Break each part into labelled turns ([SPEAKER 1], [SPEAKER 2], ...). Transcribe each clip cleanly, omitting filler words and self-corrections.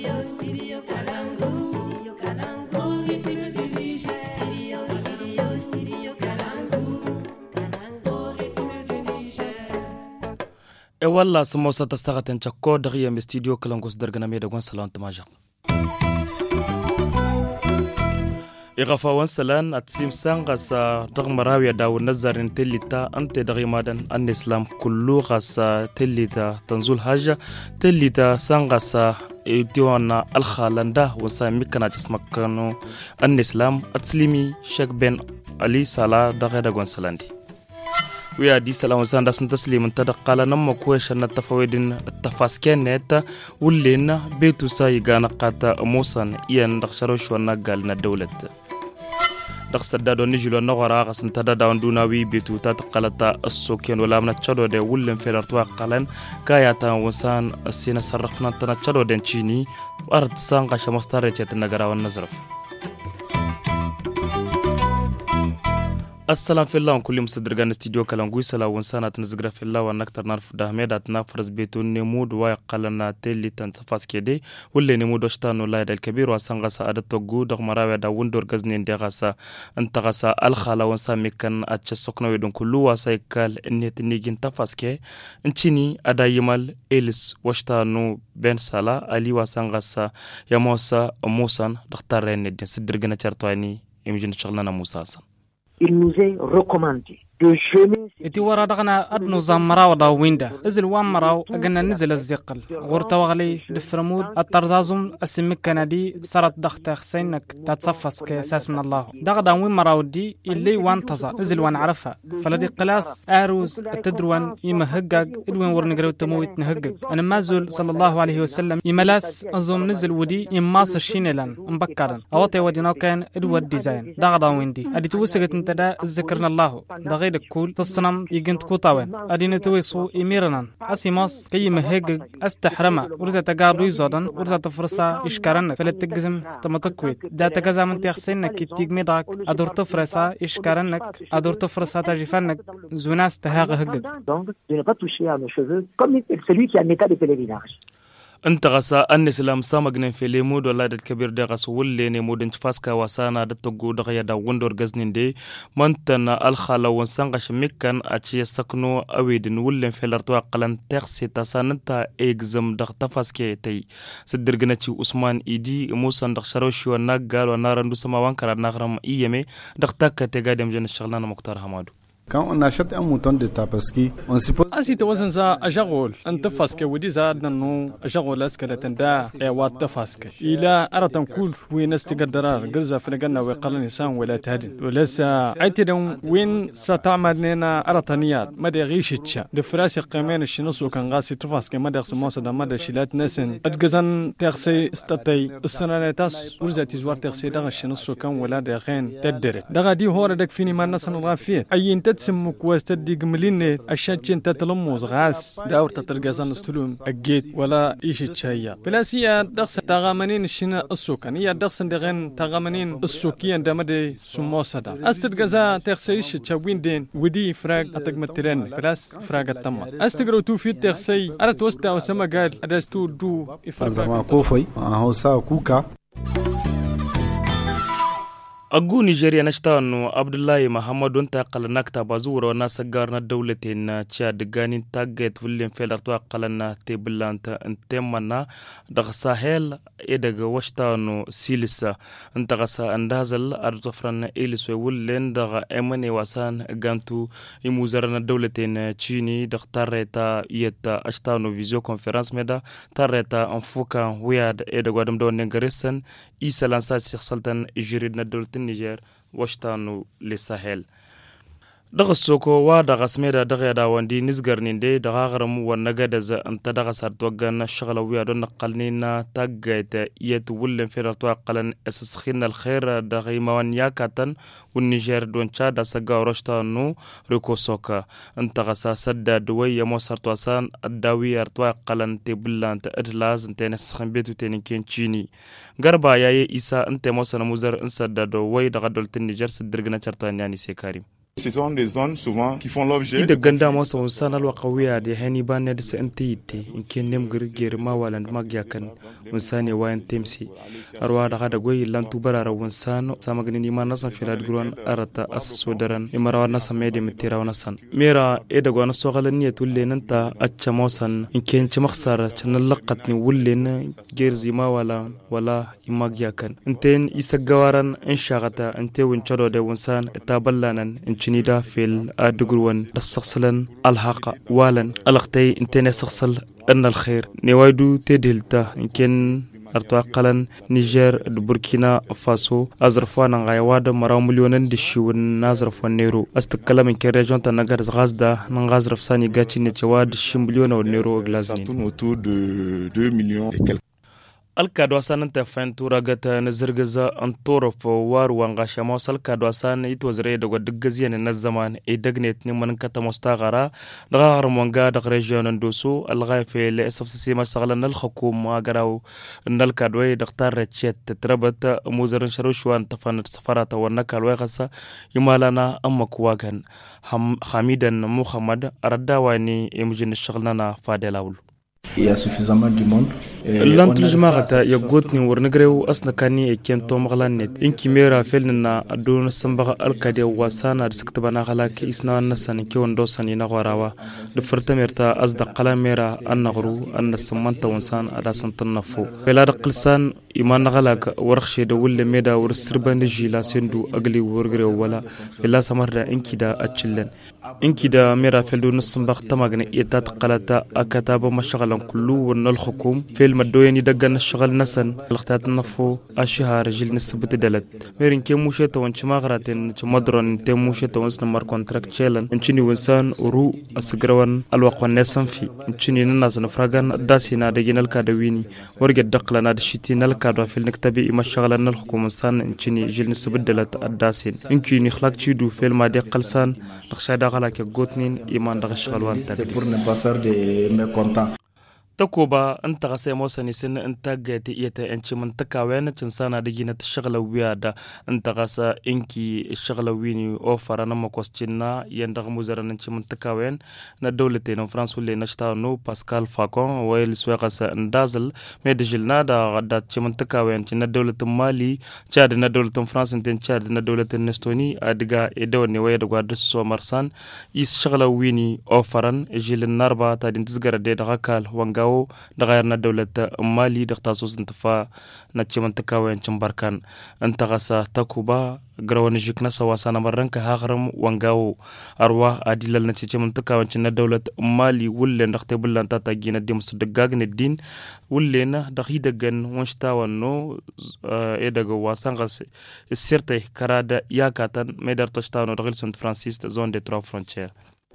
[SPEAKER 1] E walla samo sata sagaten chakko dagiya me studio kalangos dargana me dagon salan tamaja إغفا وانسلان أتسليم سانغاسا رغم راوية داو نزارين تلتا أنت دغي مادن أن إسلام كلو غاسا تلتا تنزول حاجة تلتا سانغاسا ديوانا الخالندا وانسا ميكنا جسمكانو أن إسلام أتسليمي شك بن علي سالا دغي داغوان سلاندي ويا دي سلام وسان داسن تسليم تدقال نمو كويشن التفاويدين التفاسكينيتا ولينا بيتو سايغانا قاتا موسان إيان دخشروش ونقالنا الدولة دخس الدادو نجلو نغرا غسن تداداون دوناوي بيتو تتقالتا السوكين ولا من تشادو دي ولن في الارتواء قالن كاياتا وسان السينا سرفنا تنتشادو دين تشيني وارد سانغا شمستاريتي النغرا والنزرف السلام في الله كل مصدرجان استديو كلامغوي سلا ونسانا تنزغرا في الله ونكتر نعرف دهميدات نفرز بيتو نمود ويقلنا تيلي تنتفاس كيدي واللي نمود وشتانو لايد الكبير وسانغا سعادة توغو دغمراوي دا وندور غزنين دي غاسا انتغاسا الخالا ونسامي كان اتشسوكنا ويدون كلو واسايكال اني تنيجين تفاس كي انتيني ادا يمال إلس وشتانو بن سالا علي وسانغاسا يموسا موسان دختارين دي صدرجان تشارتواني يمجين شغلنا موسى حسن.
[SPEAKER 2] Il nous est recommandé de jeûner.
[SPEAKER 3] إتي ورا دغنا أدنو زمراو دا ويندا إزل وامراو أجنا نزل الزقل غورتا وغلي دفرمود الترزازم السمك كندي صارت دخت خسينك تتصفص كأساس من الله دغدا وين مراو دي اللي وان تزا إزل وان عرفها فلدي قلاس أروز التدروان يمهجج إدوين ورنجرو تموت نهجج أنا مازل صلى الله عليه وسلم يملاس أزوم نزل ودي يماس الشينلان مبكرا أوطي ودينا كان إدوار ديزاين دغدا وين دي أدي توسجت انت دا ذكرنا الله دغير كول تصنم يجنت كوتاوين أدينا تويسو إميرنا أسيماس كي مهجج أستحرمه ورزة تجارو يزادن ورزة تفرسا إشكارن فلت تجزم تمتكويت دا تجزم انت يخسينك كي تيجمي داك أدور تفرسا إشكارنك أدور تفرسا تجفنك زوناس تهاغ هجج.
[SPEAKER 2] Donc de ne pas toucher à mes cheveux comme celui qui a un état de pèlerinage.
[SPEAKER 1] انت غسا ان اسلام سامغن في ليمود ولا دت كبير ده غس ولي نمود انت فاسكا وسانا دتغو دغيا دا وندور غزنين دي منتنا الخلا ونسانغش مكان اتشي سكنو اويدن ولن في الارتوا قلن تخسي تسانتا اكزم دغ تفاسكي تي سدرغنتي عثمان ايدي موسى دغ شروشي ونغال ونارندو سماوان كرا نغرم ايمي دغ تاكا تيغادم جن شغلنا مختار حمادو.
[SPEAKER 4] Quand on achète un mouton de Tabaski, on suppose...
[SPEAKER 5] أسي توزن زا أجاغول أنت فاسك ودي زاد نو أجاغول أسكالة دا إيوات تفاسك إلى أرتن كل وين استقدرار قرزة فنقلنا ويقال الإنسان ولا تهدن ولسا عيتدون وين ستعمل لنا أرتنيات مدى غيشتشا دفراسي قيمين الشنص وكان غاسي تفاسك مدى غسموسة دا مدى شلات نسن أتقزن تغسي استطي السنة تاس ورزة تزوار تغسي دا الشنص وكان ولا دا غين تدري دا دي هورا داك فيني ما نسن الغافية أي تسمك وستدي قمليني الشاتشين تتلموز غاس داور تترقزان استلوم أجيت ولا إيش تشايا بلاس هي دخس تغامنين الشنا السوكان هي دخس دغن تغامنين السوكيان دمدي سموسة دا أسترقزا تغسيش تشاوين دين ودي فراغ أتقمتلين بلاس فراغ التم أستقرو توفي تغسي أرت وستا وسما قال أدستو دو
[SPEAKER 4] إفراغ كوفي هوسا كوكا
[SPEAKER 1] أقو نيجيريا نشتانو عبد الله محمد وانتا قلنا كتابا زورو ناس قارنا دولتين تشاد غانين تاقيت فلين فيلارتوا قلنا تيبلانتا انتمنا دغ ساحل إدغ وشتانو سيلسا انتغسا اندازل أرزفران إلسوي ولين دغ امني واسان غانتو يموزرنا دولتين تشيني دغ تاريتا يتا اشتانو فيزيو كونفرانس ميدا تاريتا انفوكا وياد إدغ ودم دون نغرسن إيسا لانسات سيخسلتن إجريدنا دولتين نيجر وشتانو للساحل دغسوكو ودغسميدا دغيدا واندي نزغرنيندي دغاغرم ونغدز انت دغسار توغن شغله ويادو نقلنينا تاغيت يت ولن فيرتو قلن اسسخين الخير دغيموان ياكاتن والنيجر دون تشاد سغا روشتانو ريكوسوكا انت غسا سد دوي موسرتوسان الداوي ارتوا قلن تبلانت ادلاز انت نسخن بيتو تنكين تشيني غربا ياي عيسى انت موسن موزر انسد دوي دغدلت النيجر سدرغنا چرتان يعني سي كريم
[SPEAKER 6] Ce sont des zones souvent qui font l'objet
[SPEAKER 1] ida ganda ma so sanal wa qawiya de hani ban ne da antiyite in kenem girgir ma walan magyakan wansani wayan temsi arwa da hada goyi lantu barara wansano samagni ni man nasan firad gruan arata as-sudaran imara na samede mitira wanasan mera ida gona sogalan ni tulle nanta accha mosan in ken ci makhsar tan laqat ni wullen gerzi ma wala imagyakan inten isagawaran in shagata ante win chado de wansan taballanan شنيدا في الدقروان الصخصلن الحق والن الأختي انتين صخصل أن الخير نوايدو تدلتا يمكن أرتقلن نيجر بوركينا فاسو أزرفان غايواد مرا مليونن دشون نازرف النيرو استقلا من كريجون تنغار غازدا نغازرف ساني غاتشي نتشواد شمليون ونيرو غلازنين الكادوسان انت فين تورغت نزرغزا انطورف وار وانغاشا موصل كادوسان يتوزري دغ دغزيان الزمان اي دغنيت نمن كتا مستغرا دغار مونغا دغ ريجيون ندوسو الغايفي لاسف سيما شغلنا الحكومه غراو ان الكادوي دختار تشيت تربت موزرن شروشوان تفن سفارات ونكال ويغسا يمالنا امك واغن حميدا محمد رداواني يمجن شغلنا فادلاول
[SPEAKER 7] Il y a suffisamment du monde.
[SPEAKER 1] لانترجماغتا يغوتني ورنغريو اسنكاني اكين تو مغلانيت انكي ميرا فيلنا دون سمبغ الكادي واسانا دسكتبانا غلاك اسنا نسان كيون دوساني نغوراوا دفرتميرتا ازدق قلا ميرا النغرو ان سمنت وانسان ادا سنتنفو بلا دقلسان ايمان غلاك ورخشي دول ميدا ورسربان جيلا سندو اغلي ورغريو ولا بلا سمردا انكي دا اتشلن انكي دا ميرا فيلدو نسمبغ تماغني ايتات قلاتا اكتاب مشغلن كلو ونالحكوم في المدويني دقن الشغل نسن الاختات النفو اشهار رجل نسبت دلت ميرين كي موشيتا وانش ماغراتين مدرون تي موشيتا وانسن مار كونتراكت تشيلن انشني وانسان ورو اسقروان الوقوان نسن في انشني نناس نفراغان داسينا دجين الكادويني ورقد دقلنا دشتين الكادو في النكتبي اما الشغل الحكومة انسان انشني جل نسبت دلت الداسين انكي نخلاق تشيدو في المادي قلسان نخشا داغلاك يقوتنين ايمان داغ الشغل وان تاقدي تكوبا انت غسي موسني سن انت جاتي يتا انش منطقة وين تنسانا دجينة الشغلة ويادا انت غسا انكي الشغلة ويني اوفر انا مكوستينا يندغ مزرن انش منطقة وين ندولتين فرانس ولي نشتاونو باسكال فاكون ويل سويغسا اندازل ميدجلنا دا غدا تش منطقة وين ندولة مالي تشاد ندولة فرانس انتين تشاد ندولة نستوني ادغا ادوني ويدغا دسو مرسان يس شغلة ويني اوفرن جيل الناربا تادين تزغر دي دغاكال وانغا دغيرنا دولة مالي دغتاسوس انتفا نتشمن تكاوين چمبركان انتغسا تكوبا غروان جيكنا سواسانا مرنك هاغرم وانغاو اروا اديلال نتشمن تكاوين چنا دولة مالي ولن دختبل انتا تاجينا دي مصدقاغن الدين ولن دغيدغن وانشتاوانو ايدغ واسانغس السيرتي كرادا ياكاتن ميدر تشتاونو دغيل سنت فرانسيس زون دي ترو فرونتير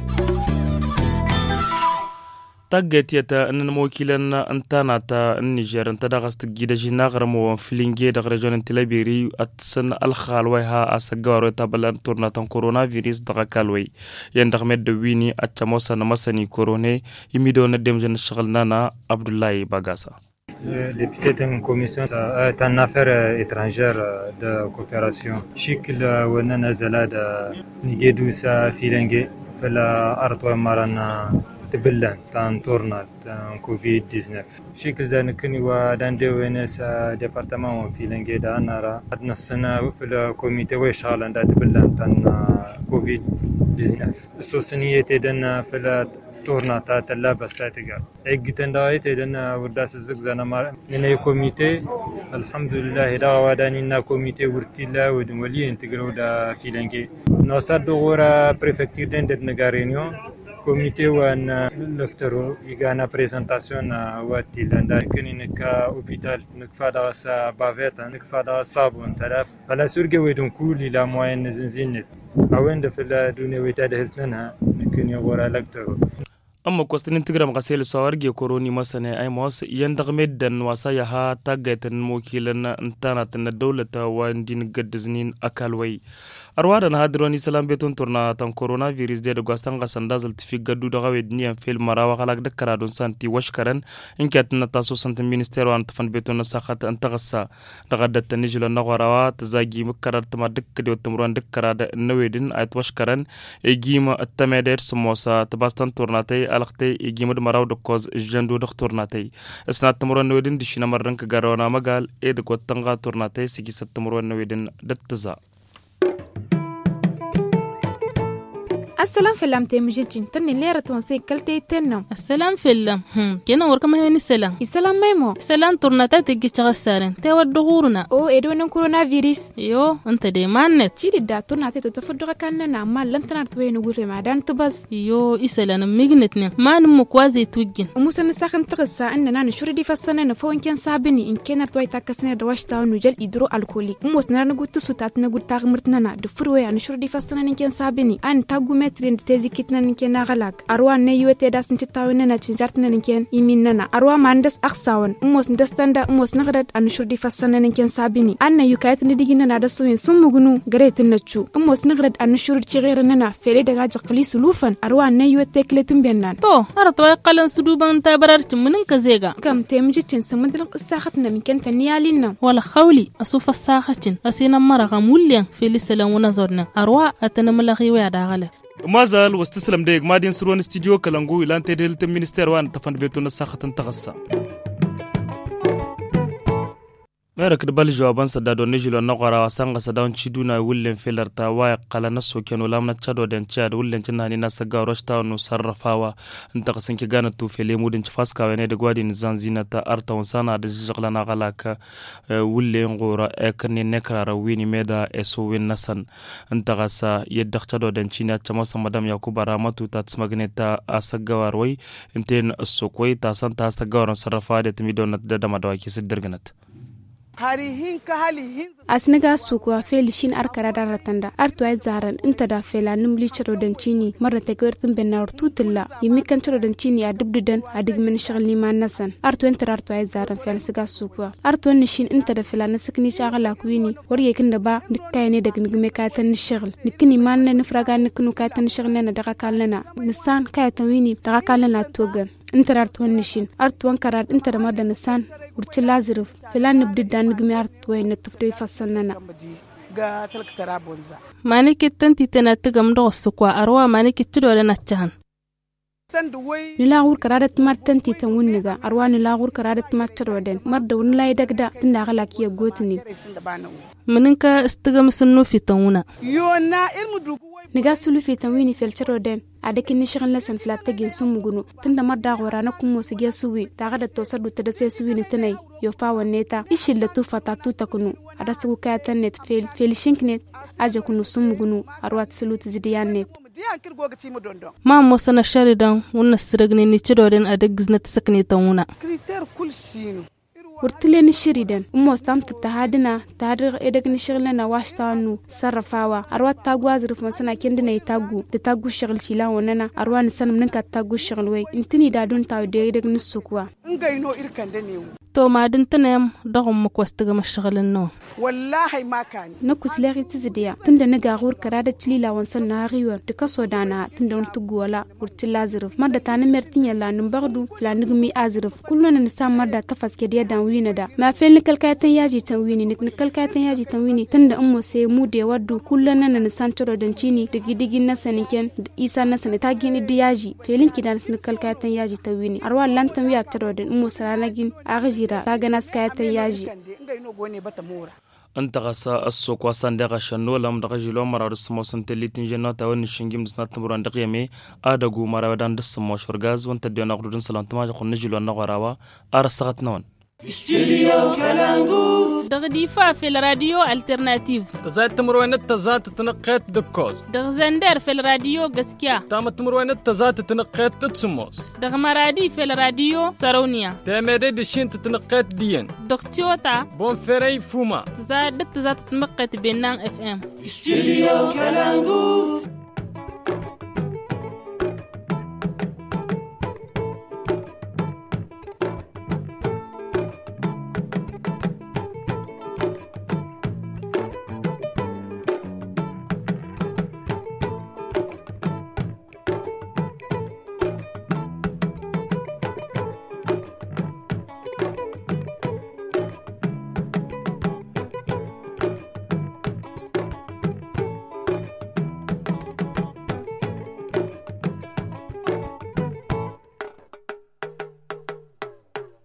[SPEAKER 1] تاجت يتا ان موكيلنا انتانا تا النيجر انت دغست جيدا جينا غرمو فلينجي دغ ريجون انتلابيري اتسن الخالوي ها اسغارو تابلان تورنا تن كورونا فيروس دغ كالوي يندغ مد ويني اتموسا نمسني كوروني يميدون ديمجن شغلنا عبد الله باغاسا
[SPEAKER 8] député d'une commission est une affaire étrangère de coopération. شكل وننا زلاد نجدوسا فيلنجي في الارض ومرنا تبلان تان تورنا تان كوفيد 19 شكل زانكني وداندي وينس ديبارتمان في لنجيدا نرى عندنا السنة في الكوميتي ويشغل عند تبلان تان كوفيد 19 السوسنية تدنا في تورنا تاع اللابس تاعتك اجتن دايت لنا ورداس الزقزنا مار من كوميتي الحمد لله دا ودانينا كوميتي ورتيلا ودولي انتغرو دا فيلنجي نوصل غورا بريفكتير دند نغارينيو كوميتي وان لكترو يغانا بريزنتاسيون واتي لندا كني نكا اوبيتال نكفادا سا بافيتا نكفادا صابون تلاف فلا سورغي ودون كولي لا موين زنزينت اوين في الدنيا ويتادهلتنا نكني غورا لكترو أما كوستين تجرم غسيل صارجي كوروني مثلا أي ماس يندغ مدن وصايها تاجت الموكلنا انتانت الدولة وندين قد زنين أكلوي
[SPEAKER 1] arwada na hadroni salam beton turna tan coronavirus de gwastan gasan dazal tifi gaddu da gawe diniyan fil marawa khalak da karadun santi washkaran inkat na taso santin ministero an tafan beton na sakhat an tagassa daga da tanijula na gwarawa tazagi mukarar tama dukka da tumruan dukkara da nawedin ayat washkaran egima attameder samosa tabastan turnatay alaqtay egima da maraw da koz jando da turnatay asna tumruan nawedin dishina marran ka garawana magal e da gotanga turnatay sigi sat tumruan nawedin dattaza
[SPEAKER 9] السلام فيلم تيمجيجين تني ليرة تونسي كلتي تنم
[SPEAKER 10] السلام فيلم كنا وركم هني السلام
[SPEAKER 9] السلام ميمو
[SPEAKER 10] سلام تورناتا تيجي تغسرن تيود دغورنا
[SPEAKER 9] او ادون كورونا فيروس
[SPEAKER 10] يو انت دي مانت
[SPEAKER 9] تشيدي دا تورناتا تتفدغ كاننا ما لن تنرتوي نغوري ما دان تبز
[SPEAKER 10] يو اسلام ميغنتني ما نمو كوازي توجين
[SPEAKER 9] ومسن ساخن تغسا اننا نشور دي فسنه نفون كان صابني ان كان توي تاكسنه دواشتا نجل ادرو الكوليك موس نرنغو تسوتات نغو تاغمرتنا دفروي نشور دي فسنه ان كان صابني ان تاغو trin tezi kitna ninke na galak arwa ne yuete das ncitawina na cinjartna ninken iminna arwa mandas aksawan mos ndastanda mos nagrat an shurdi fassana ninken sabini anna yukayt ni digina na da suyin sumugunu garetin nachu mos nagrat an shurdi cigirna na fere daga jaqli sulufan arwa ne yuete kletin bennan
[SPEAKER 10] to arto qalan suduban tabarar cimunin ka zega
[SPEAKER 9] kam temji cin samadin qissakhatna minken taniyalina
[SPEAKER 10] wala khawli asufa sakhatin asina maraga mulyan fili salamuna zorna arwa atana malaghi wa da galak
[SPEAKER 1] mazal wastislam de madin surwan studio kalangu ilan tedel te minister wan tafan beto na sakhatan tagassa merak de bal jawaban sada do nejilo na qara wasanga sada on chiduna wullen felarta wa qala naso kenu lamna chado den chad wullen tinani na saga roshta no sarrafawa inta qasanki gana tu fele mudin faska wene de gwadi ni zanzinata arta on sana de jiglana galaka wullen qura ekni nekrara wini meda eso win nasan inta qasa yedda chado den china chama samadam yakubara matu tatsmagneta asaga warwai inten sokoy ta santa asaga waran sarrafa de timidon da damadawa ki sidirganat
[SPEAKER 9] asniga suku felishin arkara daratanda artway zaran inta da fela numli charo dancini marra tegwertin benar tutilla yimi kan charo dancini a dubdudan a digmin shagli man nasan artwen tarartway zaran felsiga suku artwen nishin inta da fela nasakni shagala kuini wariye kinda ba nikkayne dag nigme katan shagl nikini man na nifraga niknu katan shaglna na daga kalana nisan kayatan wini daga kalana togan inta artwen nishin artwen karar inta da marda nisan urti laziruf filan nibdidan nigme artwen natfde fasanana
[SPEAKER 11] ga talktara bonza
[SPEAKER 10] manike tanti tanata gamdo sukwa arwa manike tido da nachahan
[SPEAKER 9] nila gur karadat martanti tan wunniga arwa nila gur karadat martaroden marda wunlay dagda tinda gala kiya gotini
[SPEAKER 10] maninka istigam sunnu fitawuna
[SPEAKER 11] yona ilmu dugu
[SPEAKER 9] niga sulu fitawini felcharoden adaki ni shaglan lasan flata gin sumugunu tinda marda gorana kumo sigiya suwi tagada to sadu tada se suwi ni tanay yo fa woneta ishilla tu fatatu takunu adasu kayatan net fel shinknet aja kunu sumugunu arwat sulut zidiyanet
[SPEAKER 10] ma mosana sharidan wonna siragne ni cidoden adagiznat sakni tawuna
[SPEAKER 11] kriter kulsinu
[SPEAKER 9] ورتلين الشريدن وموستام تتهادنا تهادر إدك نشغلنا واشتانو صرفاوا أروات تاغو أزرف مسنا كندنا يتاغو تتاغو شغل شيلا وننا أروان سنم ننكا تاغو شغل وي انتني دادون تاو دي إدك نسوكوا
[SPEAKER 11] نغينو إركان دنيو
[SPEAKER 10] تو ما دنتنام دغم مكوستغم الشغلنو
[SPEAKER 11] والله ما كان
[SPEAKER 9] نكوس لاغي تزديا تند نغا غور كراده تليلا ونسن ناغيور دكاسو دانا تندون تغولا ورتلا زرف مادا تان مرتين يلا نمبغدو فلا نغمي أزرف كلنا نسام مادا تفاسكي ديا دان وينا دا ما فين نكلكايتن ياجي تنويني نكلكايتن ياجي تنويني تند أمو سي مودي ودو كلنا نسانترو دنچيني دغي نسنكن إيسا نسن تاغين دياجي فيلين كي دانس نكلكايتن ياجي تنويني أروا لانتن ويا ترو دن أمو سراناغين أغجيرا تاغناس كايتن ياجي
[SPEAKER 1] انت غسا السوق واسان دغه شنو لم دغه جلو مراد سمو سنتليتين جنا تاون شنجم دسنات تمران دقيمي ادغو مراودان دسمو شورغاز وانت دينا قدون سلامتما خن جلو نغراوا ارسغت نون
[SPEAKER 12] استوديو كالانغو
[SPEAKER 10] دغديفا في الراديو الترناتيف
[SPEAKER 5] تزات تمروين تزات تنقيت دكوز
[SPEAKER 10] دغزندر في الراديو غسكيا
[SPEAKER 5] تام تمروين تزات تنقيت تتسموس
[SPEAKER 10] دغمرادي في الراديو سارونيا
[SPEAKER 5] تامري دشين تنقيت دين
[SPEAKER 10] دغتيوتا
[SPEAKER 5] بون فيري فوما
[SPEAKER 10] تزات تنقيت بينان اف ام
[SPEAKER 12] استوديو كالانغو